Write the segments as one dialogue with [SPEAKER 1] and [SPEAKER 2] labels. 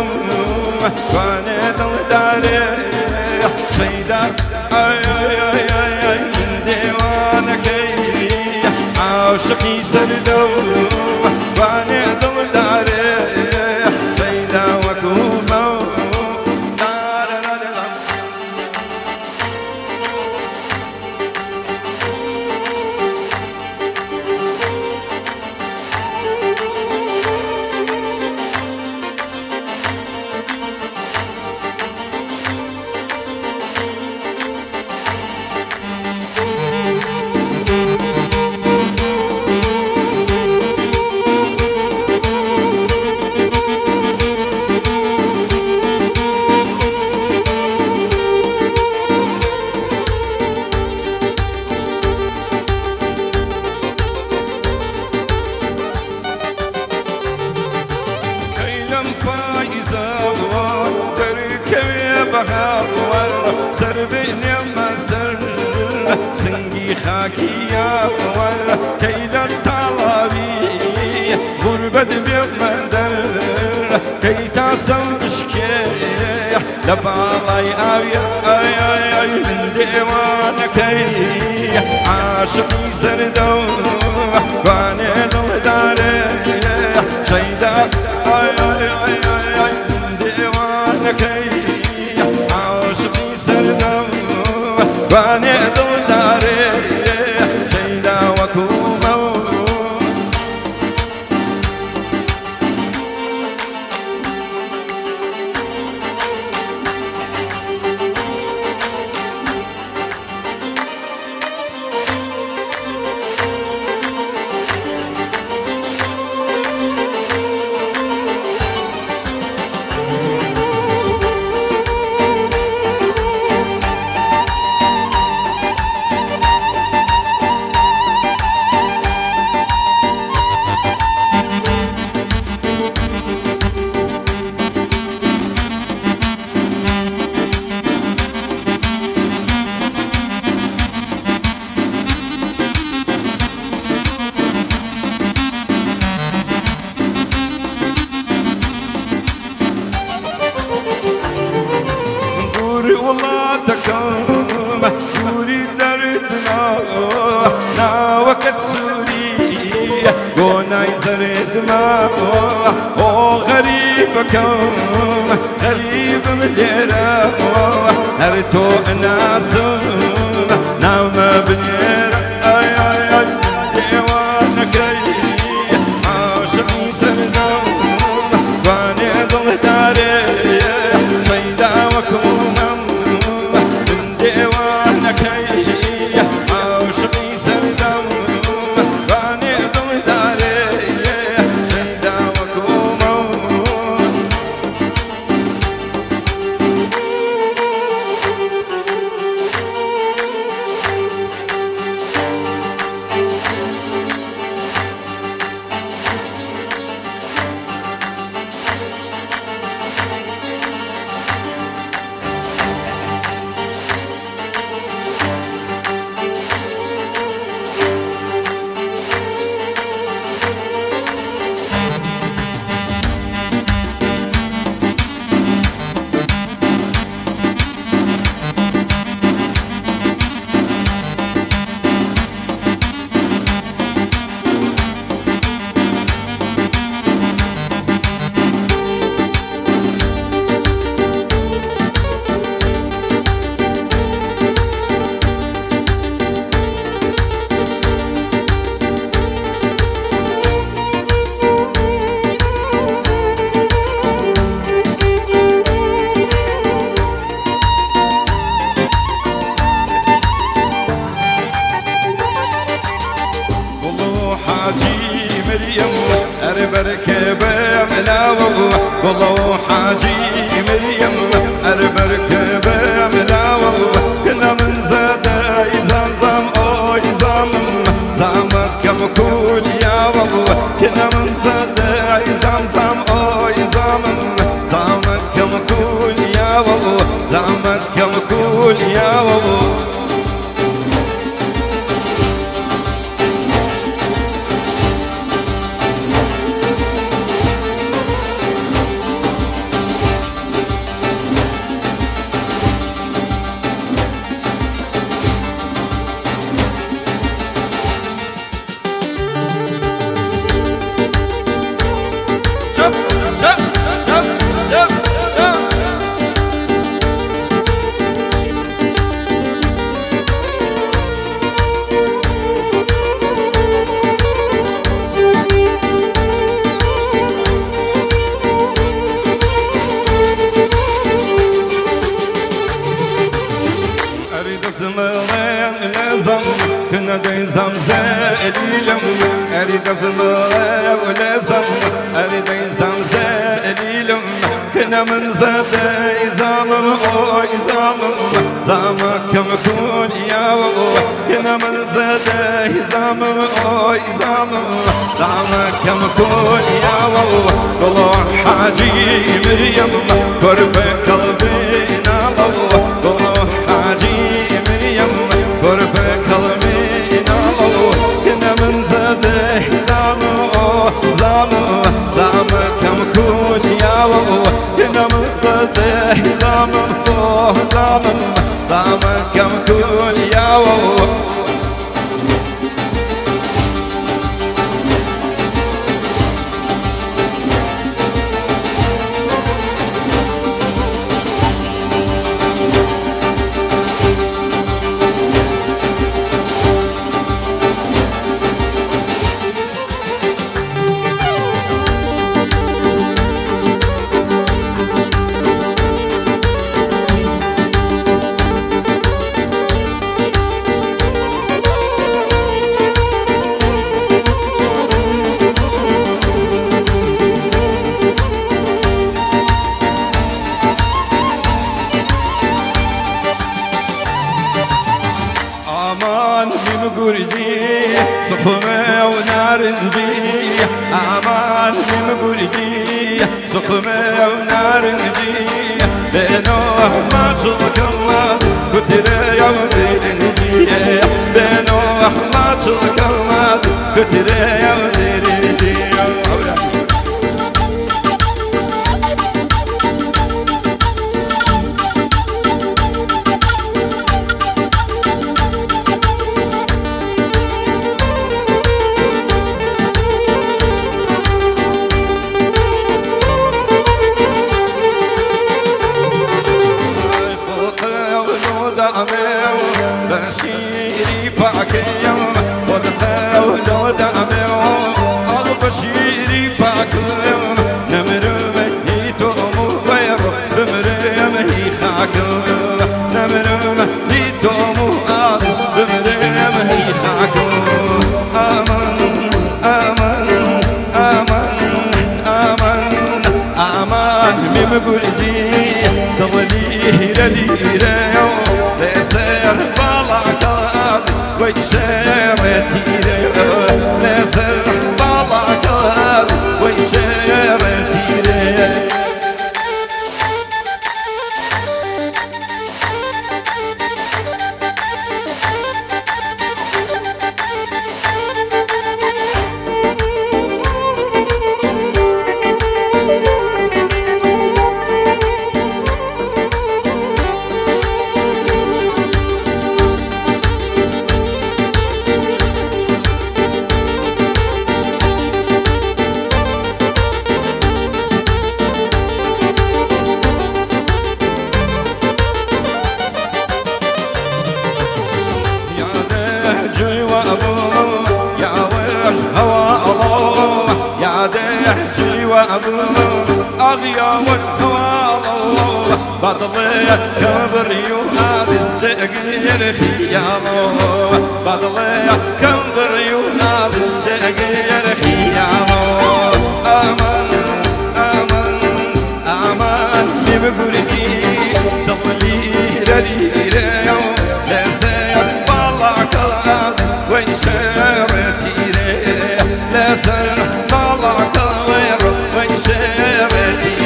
[SPEAKER 1] وانا دلداري شيدا اي اي اي اي اي من ديوانك عاشقي سردو وانا دلداري شيدا وكومو سربني مسر سنجي خاكي يا ور كيل الطلبي غربت بمدر كي تصمشكي لبالي اي اي اي اي من ديوانك عاشقي سردو وانا دلداري شيدا اي اي اي اي اي من ديوانك وانا دلداري شيدا وكومو والله تكوم سوري دردنا نا وقت سوري قونا يزرد ما او غريب كوم غريب مديرا هرتو ناس نام بنيرا اي اي اي ديوانك عاشقي سردو وانا دلداري شيدا وكوم بركبه ملاوه والله حاجي مريم بركبه ملاوه كنا من زاد زمزم اوي زمك كم كل يا والله كنا من زاد زمزم اوي زمك كم كل يا والله زمك كم كل يا والله زامم اوي زامم زامك كم كون يا والله هنا من زاده زامم اوي زامم زامك كم كون يا والله طلع حاجي مريم قرب قلبي نالله طلع حاجي مريم قرب قلبي نالله هنا من زاده زامم اوي زامم زامك كم كون يا والله هنا من زاده زامم اوي زامم زامك كم كون يا والله امان بمقرجي صخمة ونارنجي امان بمقرجي صخمة ونارنجي بينوح ما تشلك الله كتر يوم بيرنجي بينوح ما تشلك الله كتر يوم بيرنجي بشيري باكي يوم ودتا ولو دعمي البشيري باكي يوم نمر مهيتو مو غير بمر مهي خاكو نمر مهيتو مو بمر مهي خاكو آمن آمن آمن آمن آمن ممقردي تظلي هيرا يوم لسير بالعقاب ويشير تيري لسير بالعقاب ويشير تيري أغيا والحوال بطلية كبريو هذه التغيير خياله بطلية كبريو هذه التغيير خياله أمان أمان أمان بمقولي تضليل ليريو لسير بالعقاد وين شارتي لسير بالعقاد وين شارتي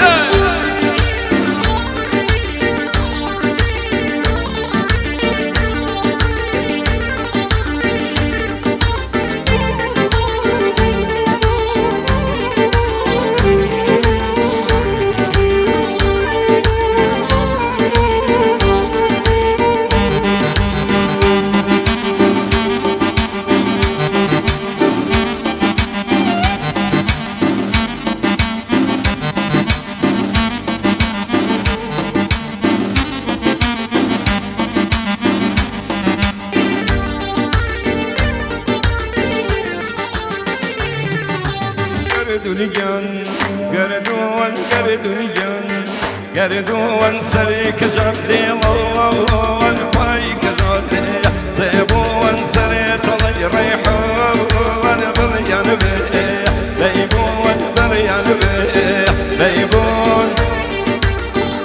[SPEAKER 1] قردون سري كجبلي لون باي كجبلي طيبون سري طلي ريحون بريان بيه ليبون بريان بيه ليبون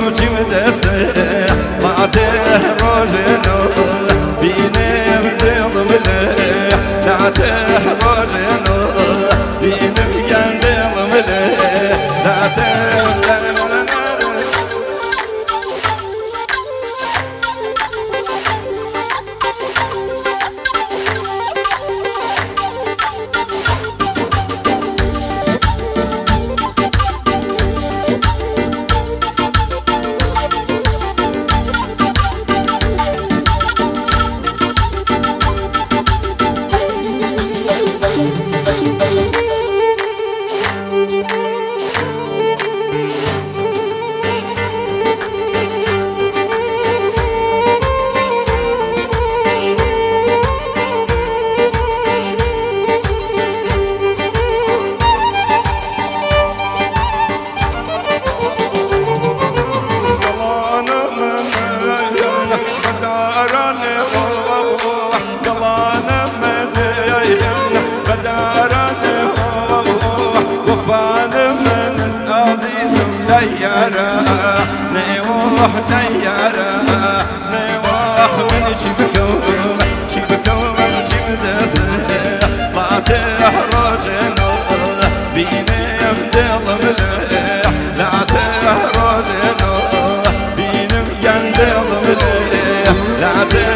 [SPEAKER 1] وجمدسه لاته روجنا بيني بدل ملح لاته روجنا بيني بدل ملح لاته نيوح نيارا نيوح من شبكوم شبكوم شبدسه لا تحرجنا بيني بدل ملح لا تحرجنا بيني بدل ملح لا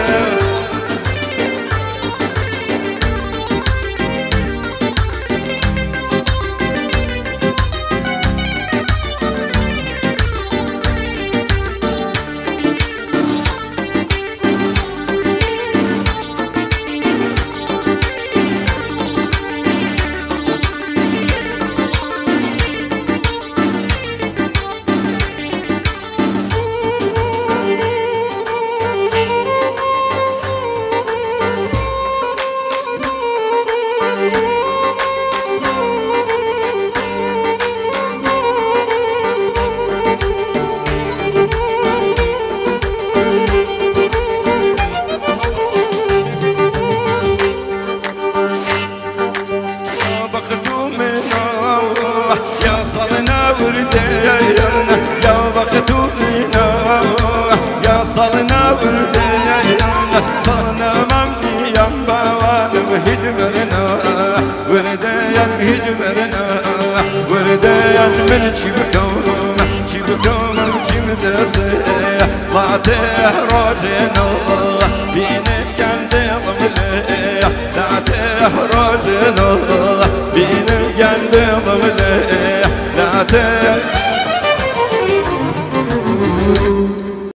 [SPEAKER 1] صلنا وردينا صلنا ممني ينبوان وهجبرنا ورديان هجبرنا ورديان من شبكوم شبكوم شمدسه لا تحرجنا بيني كندي ضملي لا تحرجنا بيني كندي ضملي لا